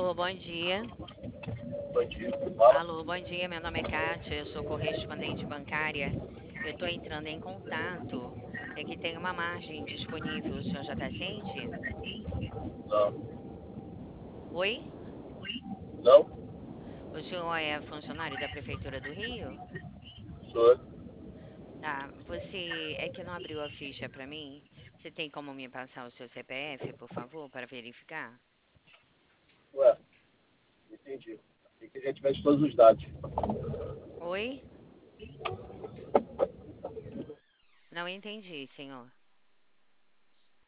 Alô, bom dia. Bom dia, fala. Alô, bom dia. Meu nome é Kátia, eu sou correspondente bancária. Eu estou entrando em contato. É que tem uma margem disponível. O senhor já está ciente? Não, Oi? não, O senhor é funcionário da Prefeitura do Rio? sou. Tá. Você é que não abriu a ficha para mim. Você tem como me passar o seu CPF, por favor, para verificar? Ué, entendi. Tem que a gente mexe todos os dados. Oi? Não entendi, senhor.